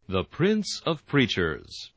The Prince of Preachers.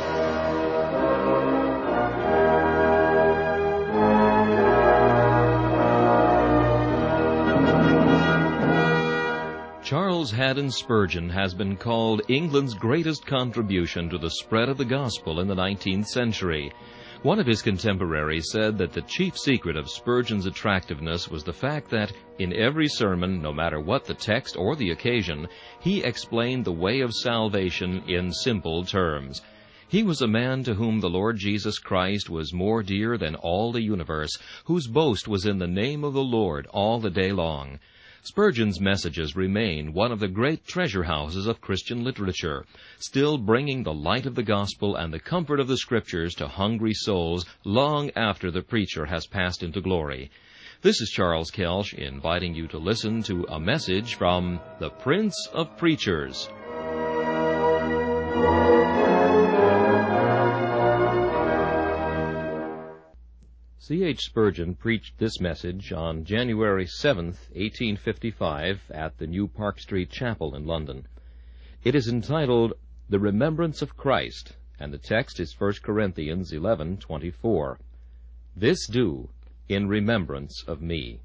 Charles Haddon Spurgeon has been called England's greatest contribution to the spread of the gospel in the 19th century. One of his contemporaries said that the chief secret of Spurgeon's attractiveness was the fact that, in every sermon, no matter what the text or the occasion, he explained the way of salvation in simple terms. He was a man to whom the Lord Jesus Christ was more dear than all the universe, whose boast was in the name of the Lord all the day long. Spurgeon's messages remain one of the great treasure houses of Christian literature, still bringing the light of the gospel and the comfort of the Scriptures to hungry souls long after the preacher has passed into glory. This is Charles Kelsch inviting you to listen to a message from the Prince of Preachers. C.H. Spurgeon preached this message on January 7, 1855, at the New Park Street Chapel in London. It is entitled, The Remembrance of Christ, and the text is 1 Corinthians 11:24. This do in remembrance of me.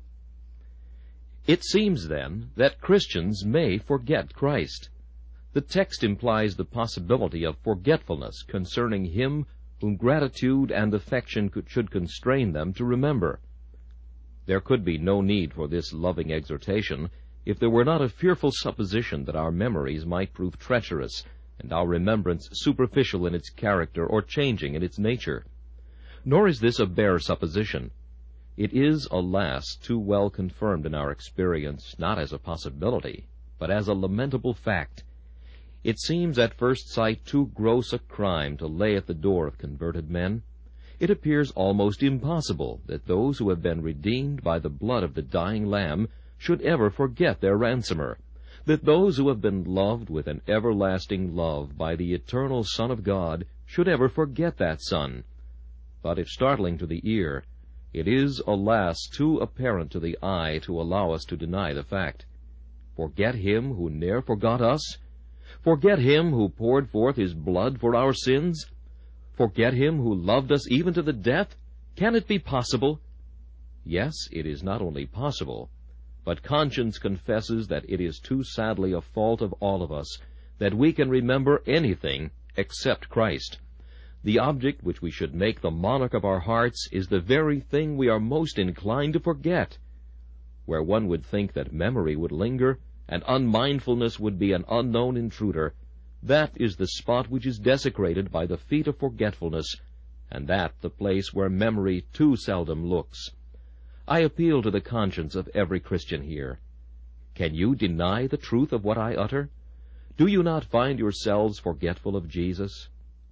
It seems, then, that Christians may forget Christ. The text implies the possibility of forgetfulness concerning Him whom gratitude and affection should constrain them to remember. There could be no need for this loving exhortation if there were not a fearful supposition that our memories might prove treacherous and our remembrance superficial in its character or changing in its nature. Nor is this a bare supposition. It is, alas, too well confirmed in our experience, not as a possibility, but as a lamentable fact. It seems at first sight too gross a crime to lay at the door of converted men. It appears almost impossible that those who have been redeemed by the blood of the dying Lamb should ever forget their ransomer, that those who have been loved with an everlasting love by the eternal Son of God should ever forget that Son. But if startling to the ear, it is, alas, too apparent to the eye to allow us to deny the fact. Forget Him who ne'er forgot us? Forget Him who poured forth His blood for our sins? Forget Him who loved us even to the death? Can it be possible? Yes, it is not only possible, but conscience confesses that it is too sadly a fault of all of us that we can remember anything except Christ. The object which we should make the monarch of our hearts is the very thing we are most inclined to forget. Where one would think that memory would linger, and unmindfulness would be an unknown intruder, that is the spot which is desecrated by the feet of forgetfulness, and that the place where memory too seldom looks. I appeal to the conscience of every Christian here. Can you deny the truth of what I utter? Do you not find yourselves forgetful of Jesus?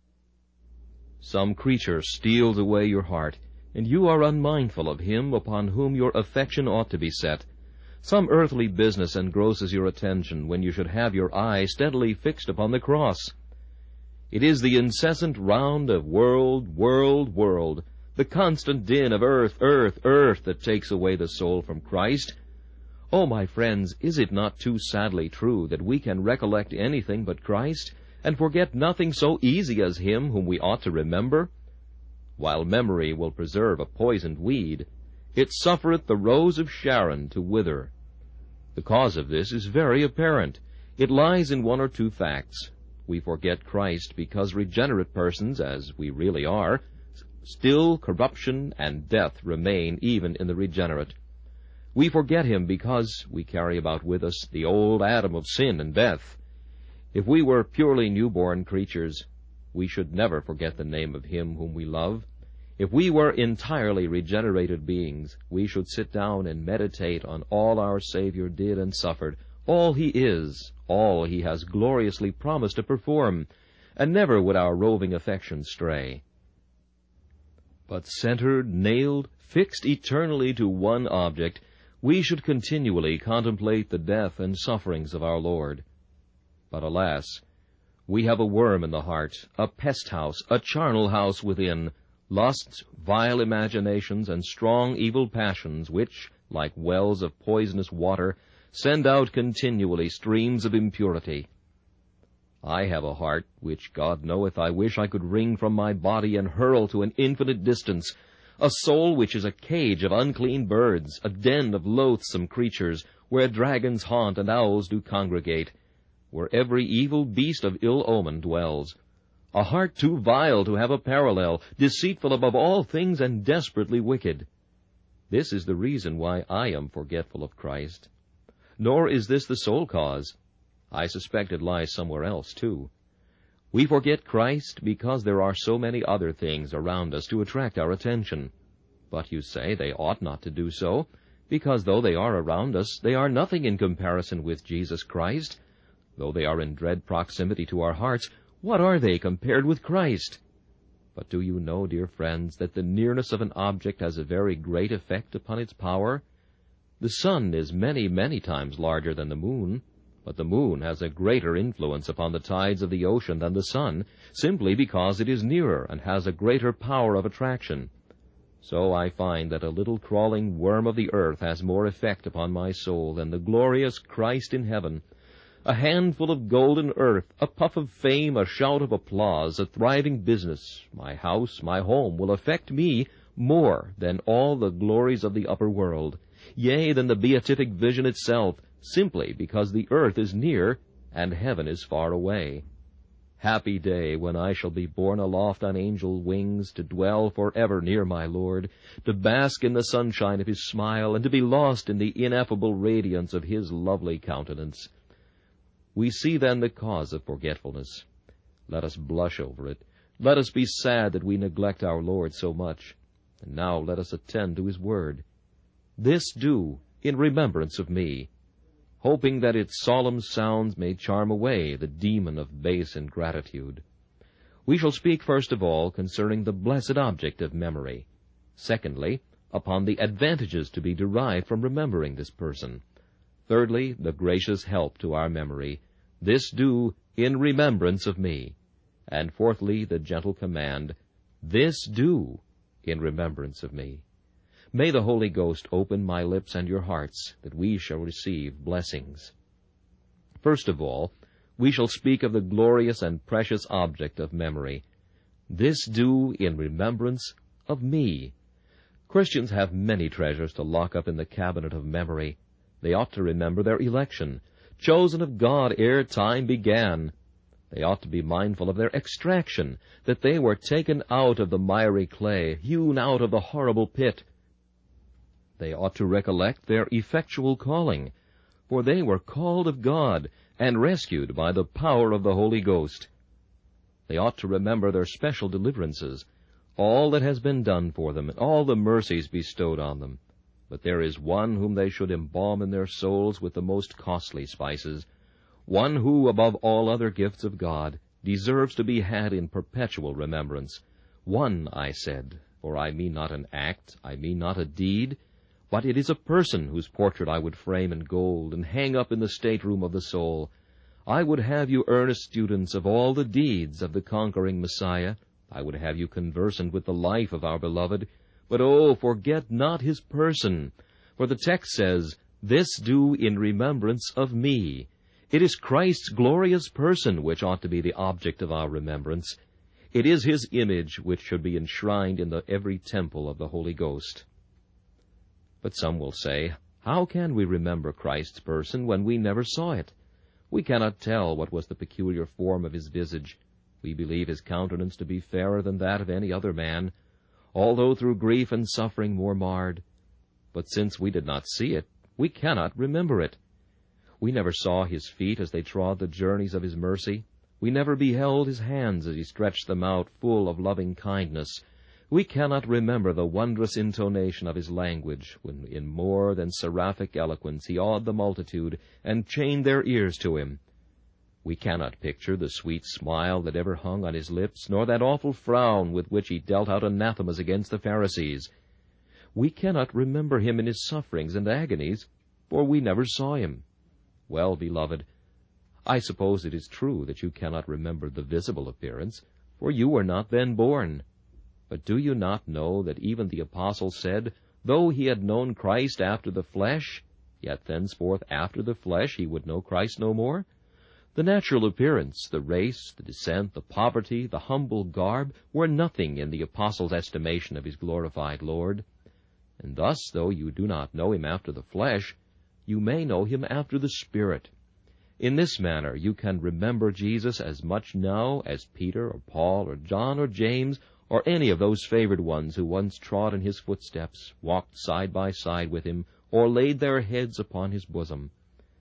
Some creature steals away your heart, and you are unmindful of Him upon whom your affection ought to be set. Some earthly business engrosses your attention when you should have your eye steadily fixed upon the cross. It is the incessant round of world, the constant din of earth, that takes away the soul from Christ. Oh, my friends, is it not too sadly true that we can recollect anything but Christ, and forget nothing so easy as Him whom we ought to remember? While memory will preserve a poisoned weed, it suffereth the rose of Sharon to wither. The cause of this is very apparent. It lies in one or two facts. We forget Christ because regenerate persons, as we really are, still corruption and death remain even in the regenerate. We forget Him because we carry about with us the old Adam of sin and death. If we were purely newborn creatures, we should never forget the name of Him whom we love. If we were entirely regenerated beings, we should sit down and meditate on all our Savior did and suffered, all He is, all He has gloriously promised to perform, and never would our roving affections stray. But centered, nailed, fixed eternally to one object, we should continually contemplate the death and sufferings of our Lord. But alas, we have a worm in the heart, a pest house, a charnel house within, lusts, vile imaginations, and strong evil passions, which, like wells of poisonous water, send out continually streams of impurity. I have a heart which, God knoweth, I wish I could wring from my body and hurl to an infinite distance, a soul which is a cage of unclean birds, a den of loathsome creatures, where dragons haunt and owls do congregate, where every evil beast of ill omen dwells, a heart too vile to have a parallel, deceitful above all things and desperately wicked. This is the reason why I am forgetful of Christ. Nor is this the sole cause. I suspect it lies somewhere else, too. We forget Christ because there are so many other things around us to attract our attention. But you say they ought not to do so, because though they are around us, they are nothing in comparison with Jesus Christ. Though they are in dread proximity to our hearts, what are they compared with Christ? But do you know, dear friends, that the nearness of an object has a very great effect upon its power? The sun is many, many times larger than the moon, but the moon has a greater influence upon the tides of the ocean than the sun, simply because it is nearer and has a greater power of attraction. So I find that a little crawling worm of the earth has more effect upon my soul than the glorious Christ in heaven. A handful of golden earth, a puff of fame, a shout of applause, a thriving business, my house, my home, will affect me more than all the glories of the upper world, yea, than the beatific vision itself, simply because the earth is near and heaven is far away. Happy day when I shall be borne aloft on angel wings to dwell forever near my Lord, to bask in the sunshine of His smile, and to be lost in the ineffable radiance of His lovely countenance. We see then the cause of forgetfulness. Let us blush over it. Let us be sad that we neglect our Lord so much. And now let us attend to His word. This do in remembrance of me, hoping that its solemn sounds may charm away the demon of base ingratitude. We shall speak first of all concerning the blessed object of memory. Secondly, upon the advantages to be derived from remembering this person. Thirdly, the gracious help to our memory. This do in remembrance of me. And fourthly, the gentle command, this do in remembrance of me. May the Holy Ghost open my lips and your hearts, that we shall receive blessings. First of all, we shall speak of the glorious and precious object of memory. This do in remembrance of me. Christians have many treasures to lock up in the cabinet of memory. They ought to remember their election, chosen of God ere time began. They ought to be mindful of their extraction, that they were taken out of the miry clay, hewn out of the horrible pit. They ought to recollect their effectual calling, for they were called of God and rescued by the power of the Holy Ghost. They ought to remember their special deliverances, all that has been done for them, and all the mercies bestowed on them. But there is one whom they should embalm in their souls with the most costly spices, one who, above all other gifts of God, deserves to be had in perpetual remembrance. One, I said, for I mean not an act, I mean not a deed, but it is a person whose portrait I would frame in gold and hang up in the stateroom of the soul. I would have you earnest students of all the deeds of the conquering Messiah. I would have you conversant with the life of our beloved. But oh, forget not His person, for the text says, this do in remembrance of me. It is Christ's glorious person which ought to be the object of our remembrance. It is His image which should be enshrined in every temple of the Holy Ghost. But some will say, how can we remember Christ's person when we never saw it? We cannot tell what was the peculiar form of His visage. We believe His countenance to be fairer than that of any other man, although through grief and suffering more marred. But since we did not see it, we cannot remember it. We never saw His feet as they trod the journeys of His mercy. We never beheld His hands as He stretched them out full of loving kindness. We cannot remember the wondrous intonation of His language, when in more than seraphic eloquence He awed the multitude and chained their ears to Him. We cannot picture the sweet smile that ever hung on His lips, nor that awful frown with which He dealt out anathemas against the Pharisees. We cannot remember Him in His sufferings and agonies, for we never saw Him. Well, beloved, I suppose it is true that you cannot remember the visible appearance, for you were not then born. But do you not know that even the apostle said, though he had known Christ after the flesh, yet thenceforth after the flesh he would know Christ no more? The natural appearance, the race, the descent, the poverty, the humble garb, were nothing in the apostle's estimation of his glorified Lord. And thus, though you do not know him after the flesh, you may know him after the Spirit. In this manner you can remember Jesus as much now as Peter or Paul or John or James or any of those favored ones who once trod in his footsteps, walked side by side with him, or laid their heads upon his bosom.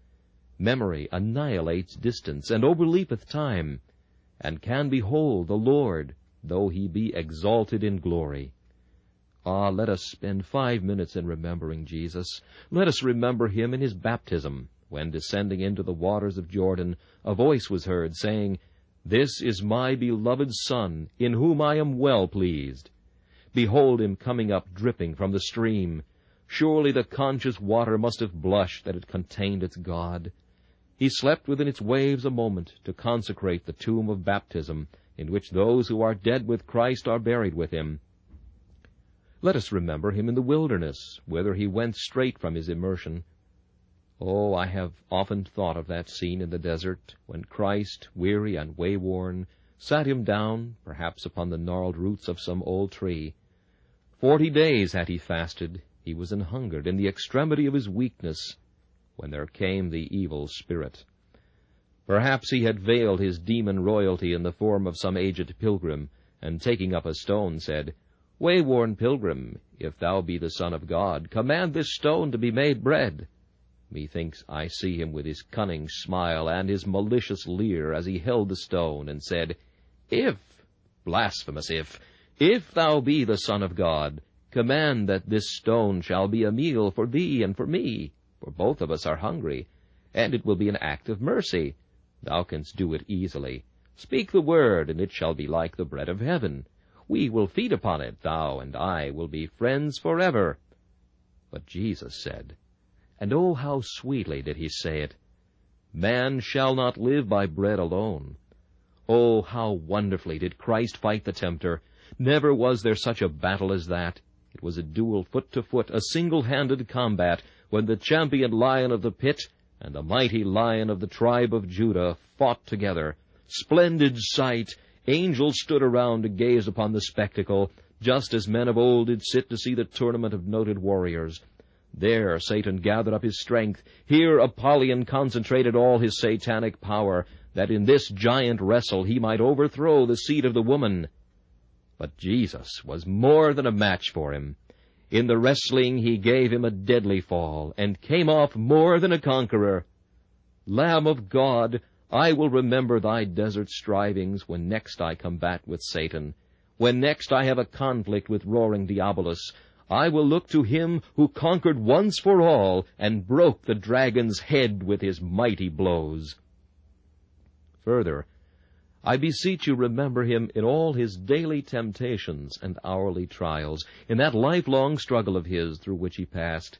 Memory annihilates distance, and overleapeth time, and can behold the Lord, though he be exalted in glory. Ah, let us spend 5 minutes in remembering Jesus. Let us remember him in his baptism, when, descending into the waters of Jordan, a voice was heard, saying, "This is my beloved Son, in whom I am well pleased." Behold him coming up dripping from the stream. Surely the conscious water must have blushed that it contained its God. He slept within its waves a moment to consecrate the tomb of baptism, in which those who are dead with Christ are buried with him. Let us remember him in the wilderness, whither he went straight from his immersion. Oh, I have often thought of that scene in the desert, when Christ, weary and wayworn, sat him down, perhaps upon the gnarled roots of some old tree. 40 days had he fasted. He was an hungered in the extremity of his weakness, when there came the evil spirit. Perhaps he had veiled his demon royalty in the form of some aged pilgrim, and taking up a stone said, "Wayworn pilgrim, if thou be the Son of God, command this stone to be made bread." Methinks I see him with his cunning smile and his malicious leer as he held the stone, and said, "If, blasphemous if thou be the Son of God, command that this stone shall be a meal for thee and for me, for both of us are hungry, and it will be an act of mercy. Thou canst do it easily. Speak the word, and it shall be like the bread of heaven. We will feed upon it, thou and I will be friends forever." But Jesus said, and oh, how sweetly did he say it, "Man shall not live by bread alone." Oh, how wonderfully did Christ fight the tempter! Never was there such a battle as that. It was a duel foot to foot, a single-handed combat, when the champion lion of the pit and the mighty lion of the tribe of Judah fought together. Splendid sight! Angels stood around to gaze upon the spectacle, just as men of old did sit to see the tournament of noted warriors. There Satan gathered up his strength. Here Apollyon concentrated all his satanic power, that in this giant wrestle he might overthrow the seed of the woman. But Jesus was more than a match for him. In the wrestling he gave him a deadly fall, and came off more than a conqueror. Lamb of God, I will remember thy desert strivings when next I combat with Satan. When next I have a conflict with roaring Diabolus, I will look to him who conquered once for all and broke the dragon's head with his mighty blows. Further, I beseech you remember him in all his daily temptations and hourly trials, in that lifelong struggle of his through which he passed.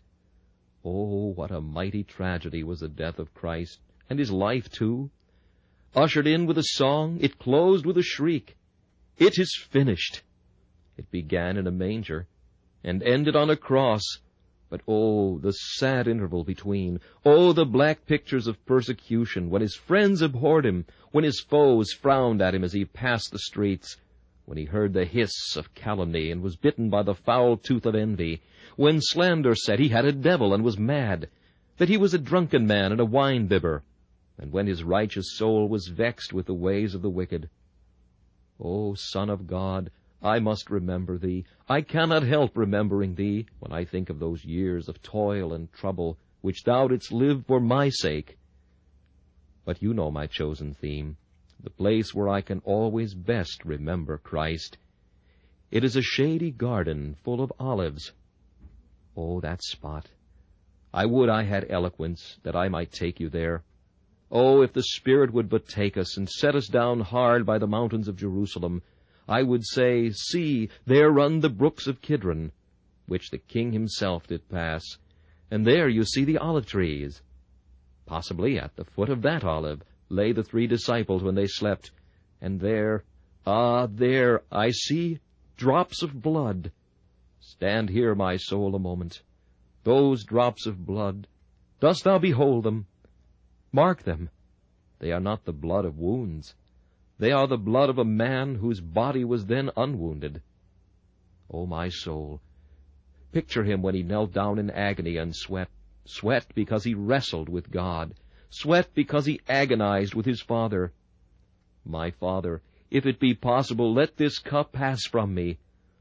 Oh, what a mighty tragedy was the death of Christ, and his life too! Ushered in with a song, it closed with a shriek. It is finished. It began in a manger, and ended on a cross. But oh, the sad interval between! Oh, the black pictures of persecution, when his friends abhorred him, when his foes frowned at him as he passed the streets, when he heard the hiss of calumny and was bitten by the foul tooth of envy, when slander said he had a devil and was mad, that he was a drunken man and a wine-bibber, and when his righteous soul was vexed with the ways of the wicked. O Son of God, I must remember thee. I cannot help remembering thee when I think of those years of toil and trouble which thou didst live for my sake. But you know my chosen theme, the place where I can always best remember Christ. It is a shady garden full of olives. Oh, that spot! I would I had eloquence, that I might take you there. Oh, if the Spirit would but take us, and set us down hard by the mountains of Jerusalem, I would say, See, there run the brooks of Kidron, which the King himself did pass, and there you see the olive trees. Possibly at the foot of that olive lay the 3 disciples when they slept, and there, there, I see drops of blood. Stand here, my soul, a moment. Those drops of blood, dost thou behold them? Mark them. They are not the blood of wounds. They are the blood of a man whose body was then unwounded. O my soul, picture him when he knelt down in agony and sweat because he wrestled with God, sweat because he agonized with his Father. My Father, if it be possible, let this cup pass from me.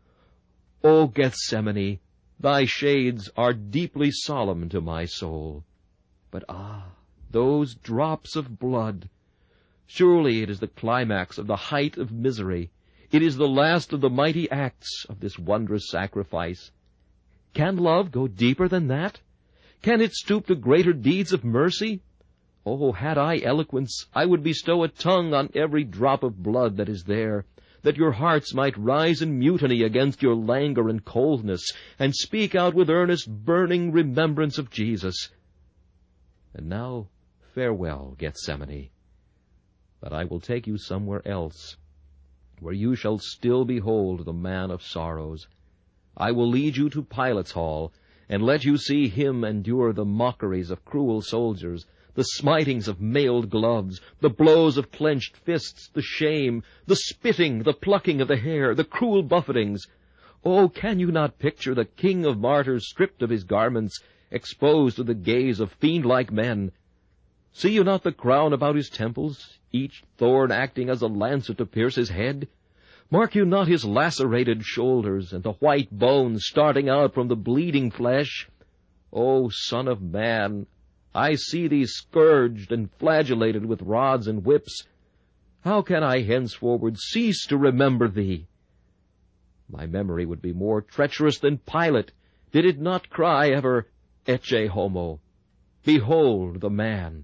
O Gethsemane, thy shades are deeply solemn to my soul. But those drops of blood! Surely it is the climax of the height of misery. It is the last of the mighty acts of this wondrous sacrifice. Can love go deeper than that? Can it stoop to greater deeds of mercy? Oh, had I eloquence, I would bestow a tongue on every drop of blood that is there, that your hearts might rise in mutiny against your languor and coldness, and speak out with earnest, burning remembrance of Jesus. And now, farewell, Gethsemane. But I will take you somewhere else, where you shall still behold the man of sorrows. I will lead you to Pilate's hall, and let you see him endure the mockeries of cruel soldiers, the smitings of mailed gloves, the blows of clenched fists, the shame, the spitting, the plucking of the hair, the cruel buffetings. Oh, can you not picture the king of martyrs stripped of his garments, exposed to the gaze of fiend-like men? See you not the crown about his temples, each thorn acting as a lancet to pierce his head? Mark you not his lacerated shoulders, and the white bones starting out from the bleeding flesh? O Son of Man, I see thee scourged and flagellated with rods and whips. How can I henceforward cease to remember thee? My memory would be more treacherous than Pilate, did it not cry ever, Ecce homo, behold the man.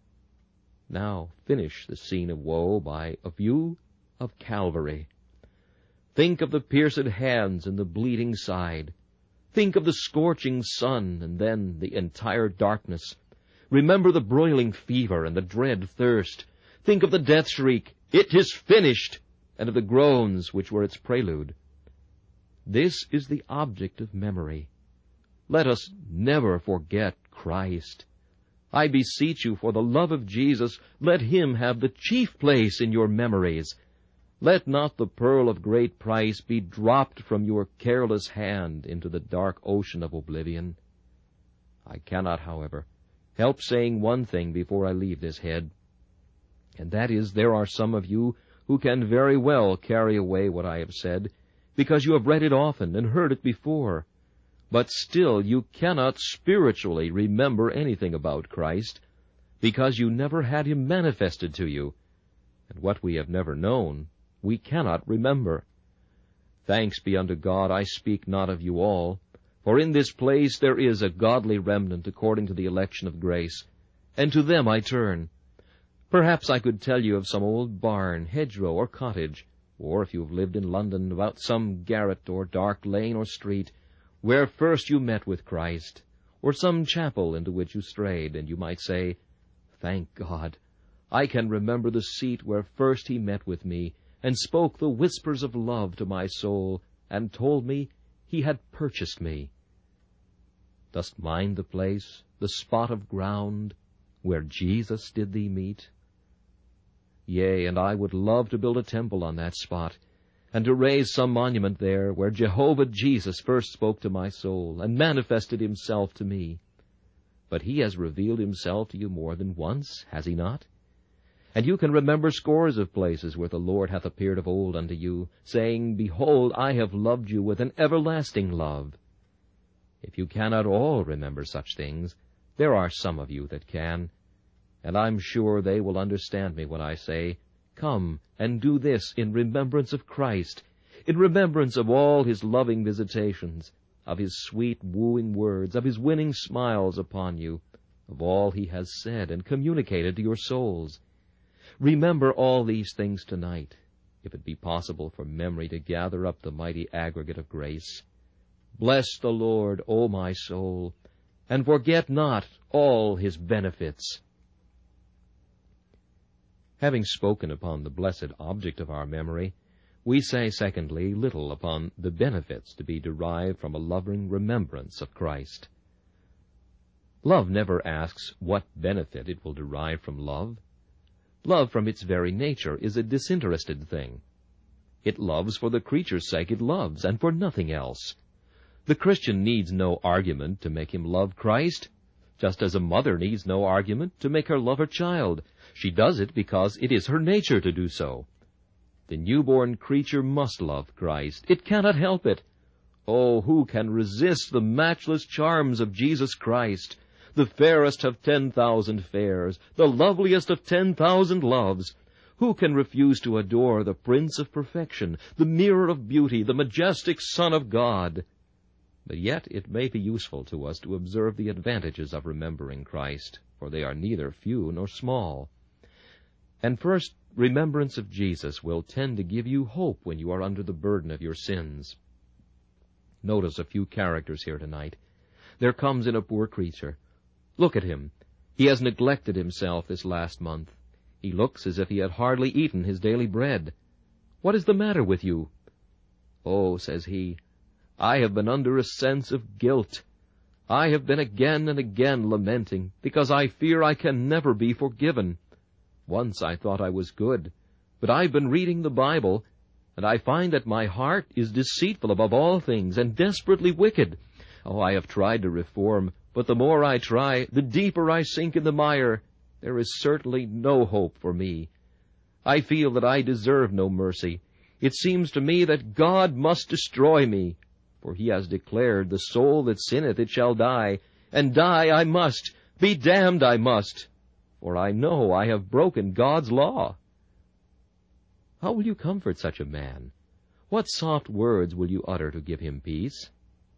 Now finish the scene of woe by a view of Calvary. Think of the pierced hands and the bleeding side. Think of the scorching sun and then the entire darkness. Remember the broiling fever and the dread thirst. Think of the death shriek, "It is finished," and of the groans which were its prelude. This is the object of memory. Let us never forget Christ. I beseech you, for the love of Jesus, let him have the chief place in your memories. Let not the pearl of great price be dropped from your careless hand into the dark ocean of oblivion. I cannot, however, help saying one thing before I leave this head, and that is, there are some of you who can very well carry away what I have said, because you have read it often and heard it before. But still you cannot spiritually remember anything about Christ, because you never had him manifested to you, and what we have never known, we cannot remember. Thanks be unto God, I speak not of you all, for in this place there is a godly remnant according to the election of grace, and to them I turn. Perhaps I could tell you of some old barn, hedgerow, or cottage, or if you have lived in London, about some garret or dark lane or street, where first you met with Christ, or some chapel into which you strayed, and you might say, "Thank God, I can remember the seat where first he met with me, and spoke the whispers of love to my soul, and told me he had purchased me." Dost mind the place, the spot of ground, where Jesus did thee meet? Yea, and I would love to build a temple on that spot, and to raise some monument there where Jehovah Jesus first spoke to my soul and manifested himself to me. But he has revealed himself to you more than once, has he not? And you can remember scores of places where the Lord hath appeared of old unto you, saying, "Behold, I have loved you with an everlasting love." If you cannot all remember such things, there are some of you that can, and I'm sure they will understand me when I say, "Come and do this in remembrance of Christ, in remembrance of all his loving visitations, of his sweet wooing words, of his winning smiles upon you, of all he has said and communicated to your souls. Remember all these things tonight, if it be possible for memory to gather up the mighty aggregate of grace. Bless the Lord, O my soul, and forget not all his benefits." Having spoken upon the blessed object of our memory, we say, secondly, little upon the benefits to be derived from a loving remembrance of Christ. Love never asks what benefit it will derive from love. Love from its very nature is a disinterested thing. It loves for the creature's sake it loves, and for nothing else. The Christian needs no argument to make him love Christ, just as a mother needs no argument to make her love her child. She does it because it is her nature to do so. The newborn creature must love Christ. It cannot help it. Oh, who can resist the matchless charms of Jesus Christ, the fairest of 10,000 fairs, the loveliest of 10,000 loves? Who can refuse to adore the Prince of Perfection, the mirror of beauty, the majestic Son of God? But yet it may be useful to us to observe the advantages of remembering Christ, for they are neither few nor small. And first, remembrance of Jesus will tend to give you hope when you are under the burden of your sins. Notice a few characters here tonight. There comes in a poor creature. Look at him. He has neglected himself this last month. He looks as if he had hardly eaten his daily bread. What is the matter with you? Oh, says he, I have been under a sense of guilt. I have been again and again lamenting, because I fear I can never be forgiven. Once I thought I was good, but I've been reading the Bible, and I find that my heart is deceitful above all things and desperately wicked. Oh, I have tried to reform, but the more I try, the deeper I sink in the mire. There is certainly no hope for me. I feel that I deserve no mercy. It seems to me that God must destroy me, for he has declared, the soul that sinneth, it shall die, and die I must, be damned I must, for I know I have broken God's law. How will you comfort such a man? What soft words will you utter to give him peace?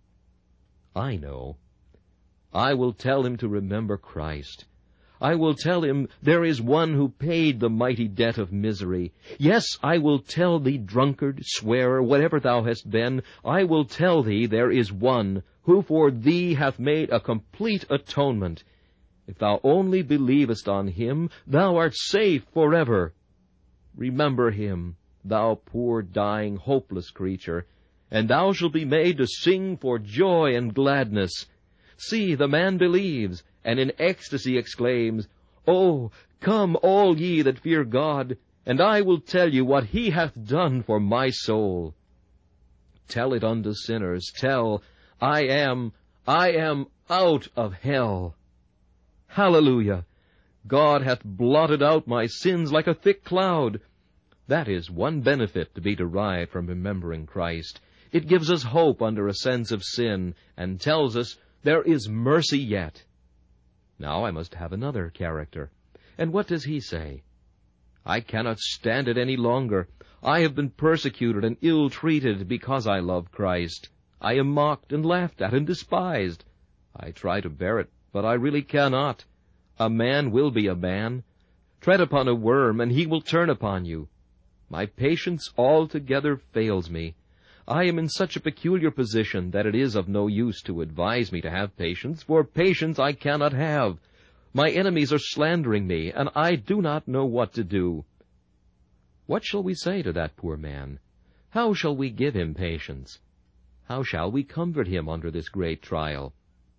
I know. I will tell him to remember Christ. I will tell him there is one who paid the mighty debt of misery. Yes, I will tell thee, drunkard, swearer, whatever thou hast been, I will tell thee there is one who for thee hath made a complete atonement. If thou only believest on him, thou art safe forever. Remember him, thou poor, dying, hopeless creature, and thou shalt be made to sing for joy and gladness. See, the man believes, and in ecstasy exclaims, Oh, come all ye that fear God, and I will tell you what he hath done for my soul. Tell it unto sinners, tell, I am out of hell. Hallelujah! God hath blotted out my sins like a thick cloud. That is one benefit to be derived from remembering Christ. It gives us hope under a sense of sin, and tells us there is mercy yet. Now I must have another character. And what does he say? I cannot stand it any longer. I have been persecuted and ill-treated because I love Christ. I am mocked and laughed at and despised. I try to bear it, but I really cannot. A man will be a man. Tread upon a worm, and he will turn upon you. My patience altogether fails me. I am in such a peculiar position that it is of no use to advise me to have patience, for patience I cannot have. My enemies are slandering me, and I do not know what to do. What shall we say to that poor man? How shall we give him patience? How shall we comfort him under this great trial?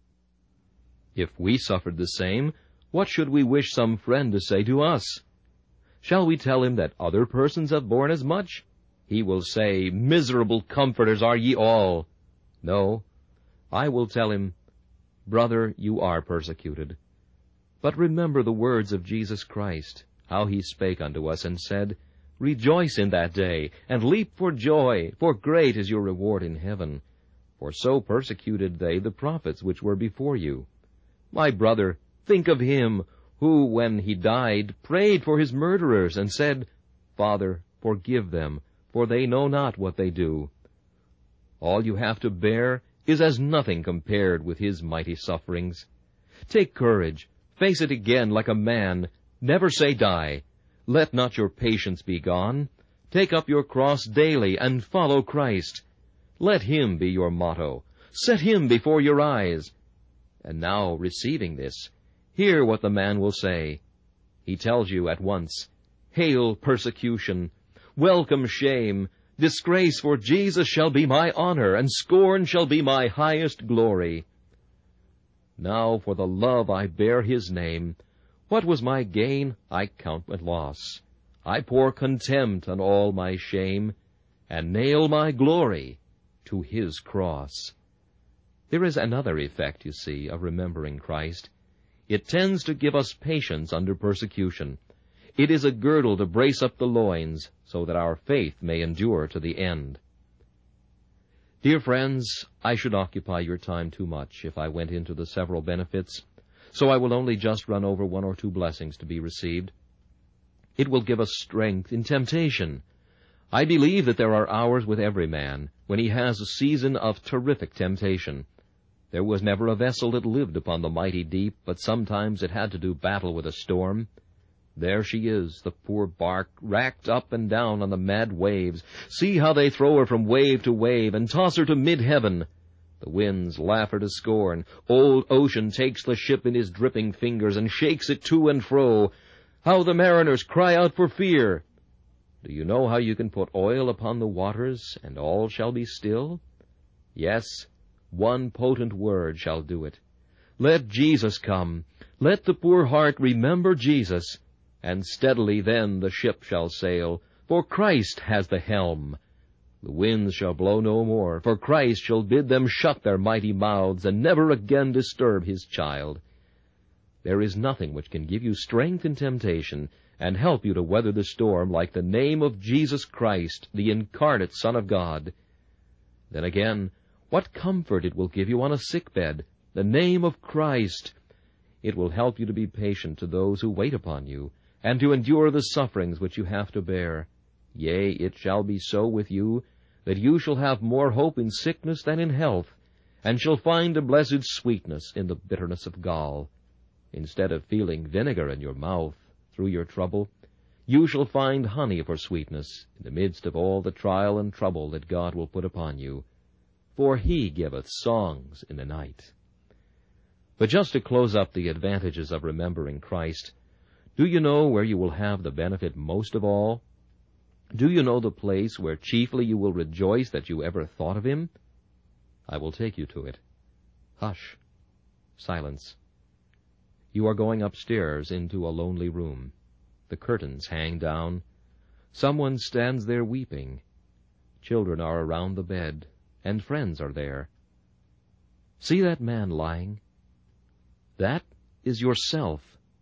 If we suffered the same, what should we wish some friend to say to us? Shall we tell him that other persons have borne as much? He will say, Miserable comforters are ye all. No, I will tell him, Brother, you are persecuted. But remember the words of Jesus Christ, how he spake unto us and said, Rejoice in that day, and leap for joy, for great is your reward in heaven. For so persecuted they the prophets which were before you. My brother, think of him, who, when he died, prayed for his murderers, and said, Father, forgive them, for they know not what they do. All you have to bear is as nothing compared with his mighty sufferings. Take courage, face it again like a man, never say die. Let not your patience be gone. Take up your cross daily and follow Christ. Let him be your motto. Set him before your eyes. And now, receiving this, hear what the man will say. He tells you at once, Hail persecution! Welcome shame! Disgrace for Jesus shall be my honor, and scorn shall be my highest glory. Now for the love I bear his name, What was my gain? I count but loss. I pour contempt on all my shame, and nail my glory to his cross. There is another effect, you see, of remembering Christ. It tends to give us patience under persecution. It is a girdle to brace up the loins, so that our faith may endure to the end. Dear friends, I should occupy your time too much if I went into the several benefits, so I will only just run over one or two blessings to be received. It will give us strength in temptation. I believe that there are hours with every man when he has a season of terrific temptation. There was never a vessel that lived upon the mighty deep, but sometimes it had to do battle with a storm. There she is, the poor bark, racked up and down on the mad waves. See how they throw her from wave to wave and toss her to mid-heaven. The winds laugh her to scorn. Old Ocean takes the ship in his dripping fingers and shakes it to and fro. How the mariners cry out for fear! Do you know how you can put oil upon the waters, and all shall be still? Yes, one potent word shall do it. Let Jesus come. Let the poor heart remember Jesus, and steadily then the ship shall sail, for Christ has the helm. The winds shall blow no more, for Christ shall bid them shut their mighty mouths, and never again disturb his child. There is nothing which can give you strength in temptation, and help you to weather the storm like the name of Jesus Christ, the incarnate Son of God. Then again, what comfort it will give you on a sick-bed, the name of Christ. It will help you to be patient to those who wait upon you, and to endure the sufferings which you have to bear. Yea, it shall be so with you, that you shall have more hope in sickness than in health, and shall find a blessed sweetness in the bitterness of gall. Instead of feeling vinegar in your mouth through your trouble, you shall find honey for sweetness in the midst of all the trial and trouble that God will put upon you. For he giveth songs in the night. But just to close up the advantages of remembering Christ, do you know where you will have the benefit most of all? Do you know the place where chiefly you will rejoice that you ever thought of him? I will take you to it. Hush. Silence. You are going upstairs into a lonely room. The curtains hang down. Someone stands there weeping. Children are around the bed, and friends are there. See that man lying? That is yourself.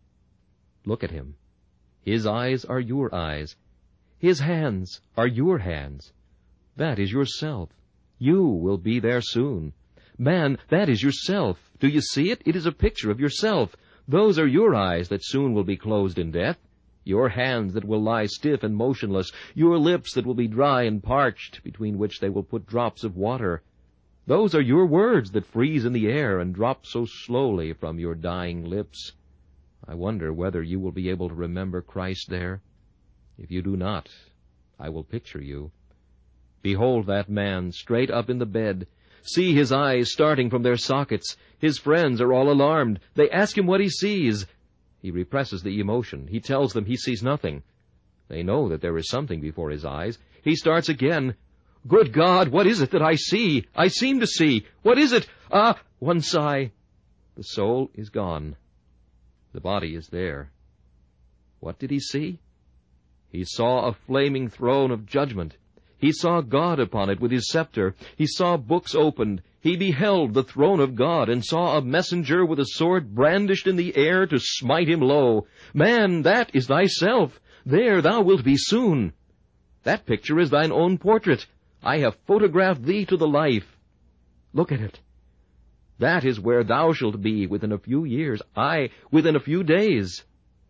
Look at him. His eyes are your eyes. His hands are your hands. That is yourself. You will be there soon. Man, that is yourself. Do you see it? It is a picture of yourself. Those are your eyes that soon will be closed in death, your hands that will lie stiff and motionless, your lips that will be dry and parched, between which they will put drops of water. Those are your words that freeze in the air and drop so slowly from your dying lips. I wonder whether you will be able to remember Christ there. If you do not, I will picture you. Behold that man straight up in the bed. See his eyes starting from their sockets. His friends are all alarmed. They ask him what he sees. He represses the emotion. He tells them he sees nothing. They know that there is something before his eyes. He starts again. Good God, what is it that I see? I seem to see. What is it? One sigh. The soul is gone. The body is there. What did he see? He saw a flaming throne of judgment. He saw God upon it with his scepter. He saw books opened. He beheld the throne of God, and saw a messenger with a sword brandished in the air to smite him low. Man, that is thyself. There thou wilt be soon. That picture is thine own portrait. I have photographed thee to the life. Look at it. That is where thou shalt be within a few years, aye, within a few days.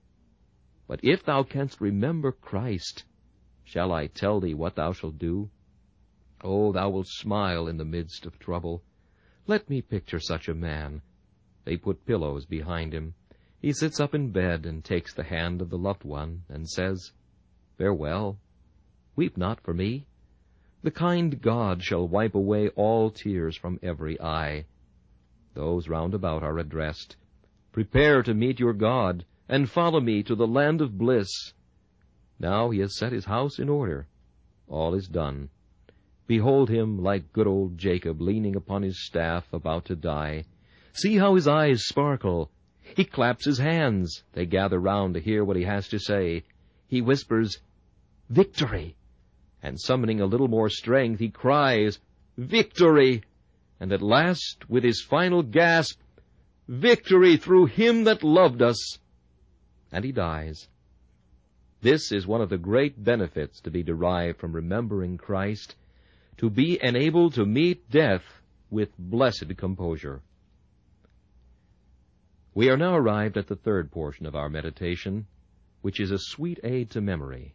But if thou canst remember Christ, shall I tell thee what thou shalt do? Oh, thou wilt smile in the midst of trouble. Let me picture such a man. They put pillows behind him. He sits up in bed and takes the hand of the loved one and says, Farewell. Weep not for me. The kind God shall wipe away all tears from every eye. Those round about are addressed. Prepare to meet your God, and follow me to the land of bliss. Now he has set his house in order. All is done. Behold him like good old Jacob leaning upon his staff about to die. See how his eyes sparkle. He claps his hands. They gather round to hear what he has to say. He whispers, "Victory!" And summoning a little more strength, he cries, "Victory!" And at last, with his final gasp, "Victory through him that loved us!" And he dies. This is one of the great benefits to be derived from remembering Christ, to be enabled to meet death with blessed composure. We are now arrived at the third portion of our meditation, which is a sweet aid to memory.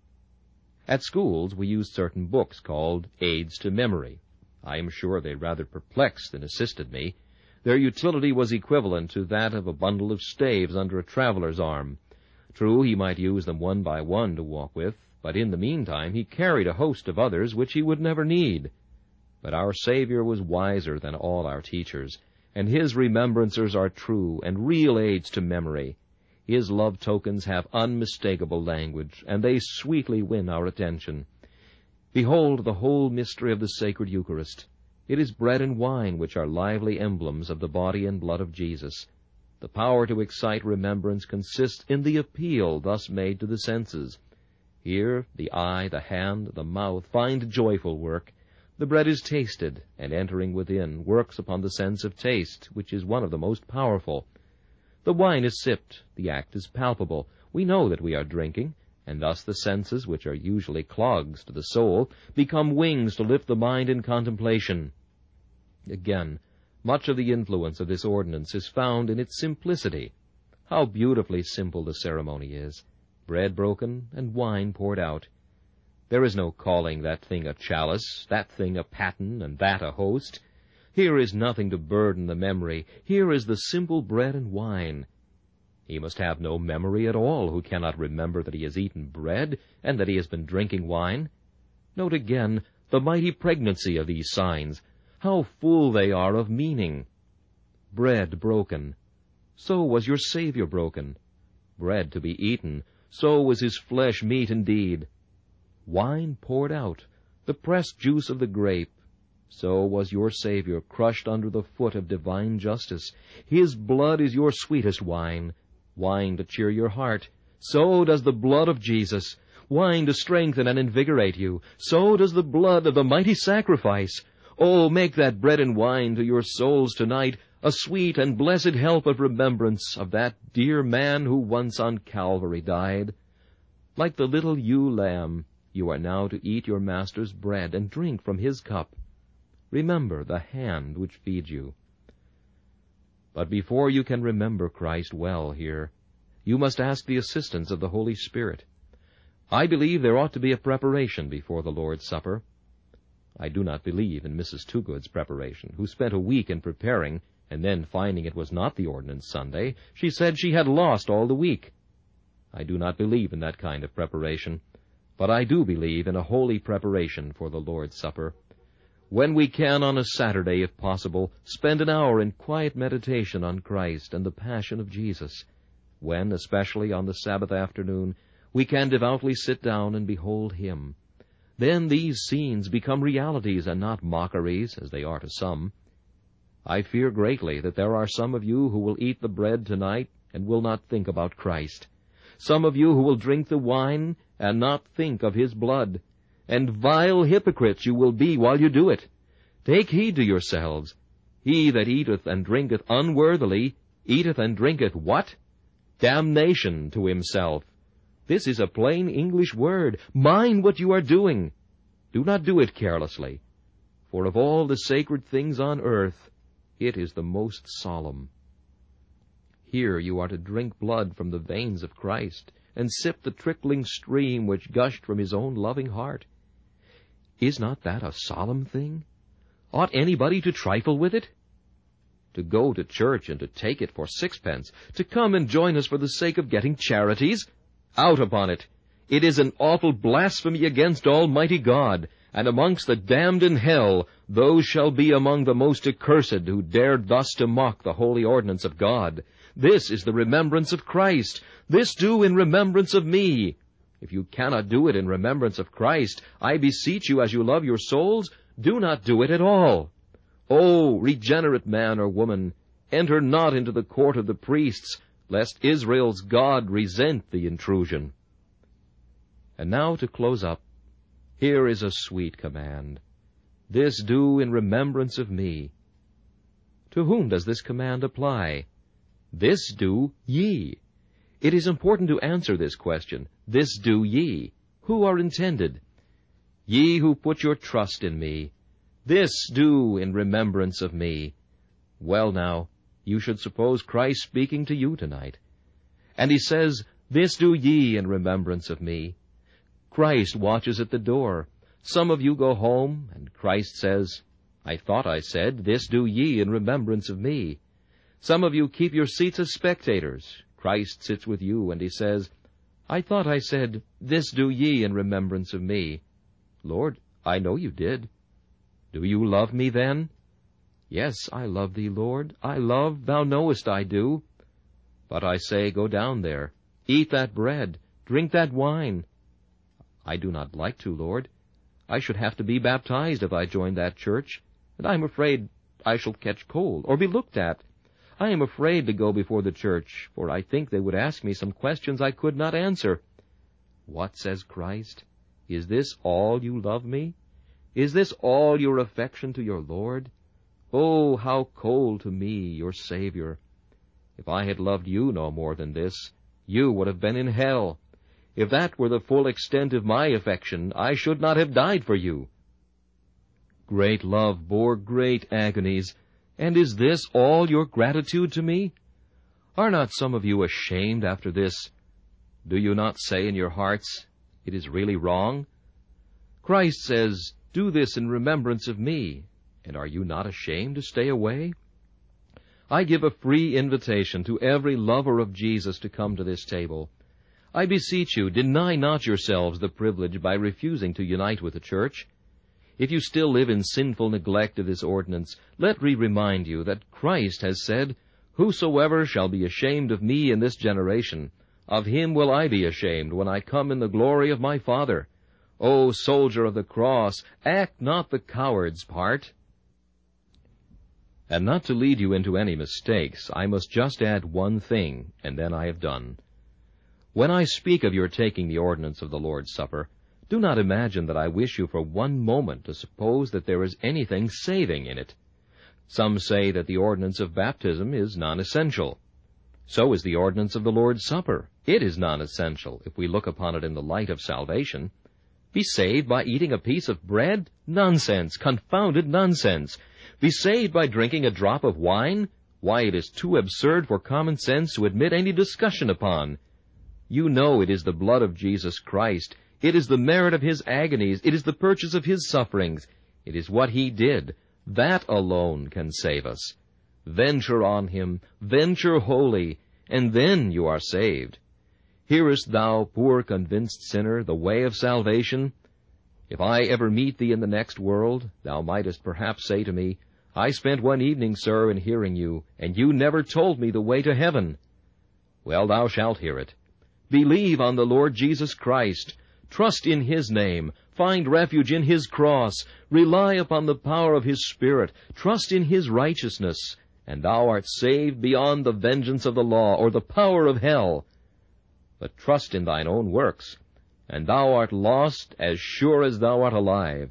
At schools we use certain books called aids to memory. I am sure they rather perplexed than assisted me. Their utility was equivalent to that of a bundle of staves under a traveler's arm. True, he might use them one by one to walk with, but in the meantime he carried a host of others which he would never need. But our Savior was wiser than all our teachers, and his remembrancers are true and real aids to memory. His love tokens have unmistakable language, and they sweetly win our attention. Behold the whole mystery of the sacred Eucharist. It is bread and wine which are lively emblems of the body and blood of Jesus. The power to excite remembrance consists in the appeal thus made to the senses. Here the eye, the hand, the mouth find joyful work. The bread is tasted, and entering within, works upon the sense of taste, which is one of the most powerful. The wine is sipped, the act is palpable. We know that we are drinking, and thus the senses, which are usually clogs to the soul, become wings to lift the mind in contemplation. Again, much of the influence of this ordinance is found in its simplicity. How beautifully simple the ceremony is! Bread broken and wine poured out. There is no calling that thing a chalice, that thing a paten, and that a host. Here is nothing to burden the memory. Here is the simple bread and wine. He must have no memory at all who cannot remember that he has eaten bread and that he has been drinking wine. Note again the mighty pregnancy of these signs. How full they are of meaning. Bread broken. So was your Savior broken. Bread to be eaten. So was his flesh meat indeed. Wine poured out, the pressed juice of the grape. So was your Savior crushed under the foot of divine justice. His blood is your sweetest wine, wine to cheer your heart. So does the blood of Jesus, wine to strengthen and invigorate you. So does the blood of the mighty sacrifice. Oh, make that bread and wine to your souls tonight a sweet and blessed help of remembrance of that dear man who once on Calvary died. Like the little ewe lamb, you are now to eat your Master's bread and drink from his cup. Remember the hand which feeds you. But before you can remember Christ well here, you must ask the assistance of the Holy Spirit. I believe there ought to be a preparation before the Lord's Supper. I do not believe in Mrs. Toogood's preparation, who spent a week in preparing, and then, finding it was not the ordinance Sunday, she said she had lost all the week. I do not believe in that kind of preparation, but I do believe in a holy preparation for the Lord's Supper. When we can, on a Saturday, if possible, spend an hour in quiet meditation on Christ and the Passion of Jesus. When, especially on the Sabbath afternoon, we can devoutly sit down and behold Him. Then these scenes become realities and not mockeries, as they are to some. I fear greatly that there are some of you who will eat the bread tonight and will not think about Christ. Some of you who will drink the wine and not think of His blood. And vile hypocrites you will be while you do it. Take heed to yourselves. He that eateth and drinketh unworthily eateth and drinketh what? Damnation to himself. This is a plain English word. Mind what you are doing. Do not do it carelessly. For of all the sacred things on earth, it is the most solemn. Here you are to drink blood from the veins of Christ, and sip the trickling stream which gushed from His own loving heart. Is not that a solemn thing? Ought anybody to trifle with it? To go to church and to take it for sixpence, to come and join us for the sake of getting charities? Out upon it! It is an awful blasphemy against Almighty God, and amongst the damned in hell, those shall be among the most accursed who dared thus to mock the holy ordinance of God. This is the remembrance of Christ. This do in remembrance of me. If you cannot do it in remembrance of Christ, I beseech you, as you love your souls, do not do it at all. Oh, regenerate man or woman, Enter not into the court of the priests, lest Israel's God resent the intrusion. And now to close up, here is a sweet command. This do in remembrance of me. To whom does this command apply? This do ye. It is important to answer this question. This do ye. Who are intended? Ye who put your trust in me. This do in remembrance of me. Well now, you should suppose Christ speaking to you tonight. And he says, this do ye in remembrance of me. Christ watches at the door. Some of you go home, and Christ says, I thought I said, this do ye in remembrance of me. Some of you keep your seats as spectators. Christ sits with you, and he says, I thought I said, this do ye in remembrance of me. Lord, I know you did. Do you love me then? Yes, I love thee, Lord. I love, thou knowest I do. But I say, go down there, eat that bread, drink that wine. I do not like to, Lord. I should have to be baptized if I joined that church, and I am afraid I shall catch cold or be looked at. I am afraid to go before the church, for I think they would ask me some questions I could not answer. What says Christ? Is this all you love me? Is this all your affection to your Lord? Oh, how cold to me, your Savior! If I had loved you no more than this, you would have been in hell. If that were the full extent of my affection, I should not have died for you. Great love bore great agonies, and is this all your gratitude to me? Are not some of you ashamed after this? Do you not say in your hearts, it is really wrong? Christ says, do this in remembrance of me, and are you not ashamed to stay away? I give a free invitation to every lover of Jesus to come to this table. I beseech you, deny not yourselves the privilege by refusing to unite with the church. If you still live in sinful neglect of this ordinance, let me remind you that Christ has said, Whosoever shall be ashamed of me in this generation, of him will I be ashamed when I come in the glory of my Father. O soldier of the cross, act not the coward's part. And not to lead you into any mistakes, I must just add one thing, and then I have done. When I speak of your taking the ordinance of the Lord's Supper, do not imagine that I wish you for one moment to suppose that there is anything saving in it. Some say that the ordinance of baptism is non-essential. So is the ordinance of the Lord's Supper. It is non-essential if we look upon it in the light of salvation. Be saved by eating a piece of bread? Nonsense, confounded nonsense. Be saved by drinking a drop of wine? Why, it is too absurd for common sense to admit any discussion upon. You know it is the blood of Jesus Christ. It is the merit of his agonies. It is the purchase of his sufferings. It is what he did. That alone can save us. Venture on him, venture wholly, and then you are saved. Hearest thou, poor convinced sinner, the way of salvation? If I ever meet thee in the next world, thou mightest perhaps say to me, I spent one evening, sir, in hearing you, and you never told me the way to heaven. Well, thou shalt hear it. Believe on the Lord Jesus Christ. Trust in his name. Find refuge in his cross. Rely upon the power of his Spirit. Trust in his righteousness. And thou art saved beyond the vengeance of the law or the power of hell. But trust in thine own works, and thou art lost as sure as thou art alive.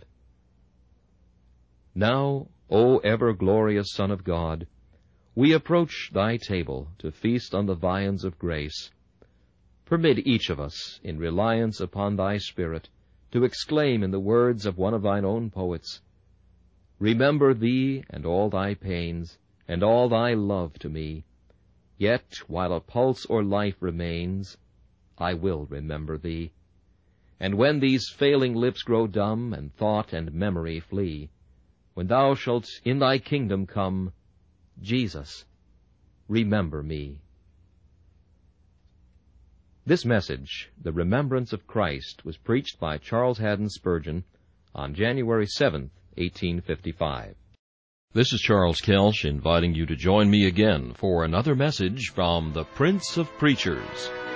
Now, O ever-glorious Son of God, we approach thy table to feast on the viands of grace. Permit each of us, in reliance upon thy Spirit, to exclaim in the words of one of thine own poets, Remember thee and all thy pains, and all thy love to me. Yet, while a pulse or life remains, I will remember thee. And when these failing lips grow dumb, and thought and memory flee, when thou shalt in thy kingdom come, Jesus, remember me. This message, The Remembrance of Christ, was preached by Charles Haddon Spurgeon on January 7th, 1855. This is Charles Kelsch inviting you to join me again for another message from the Prince of Preachers.